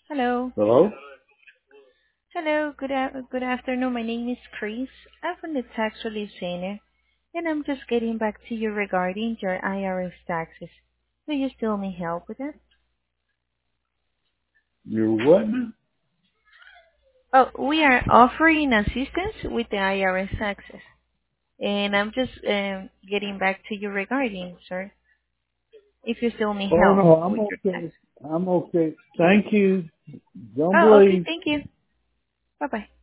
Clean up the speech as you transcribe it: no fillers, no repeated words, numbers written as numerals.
Hello. Hello? Hello. Good afternoon. My name is Chris. I'm from the Tax Relief Center, and I'm just getting back to you regarding your IRS taxes. Do you still need help with that? You're what now? Oh, we are offering assistance with the IRS taxes, and I'm just getting back to you regarding, sir, if you still need Oh help no, I'm with your okay. taxes. I'm okay. Thank you. Don't Oh, okay. believe. Thank you. Bye-bye.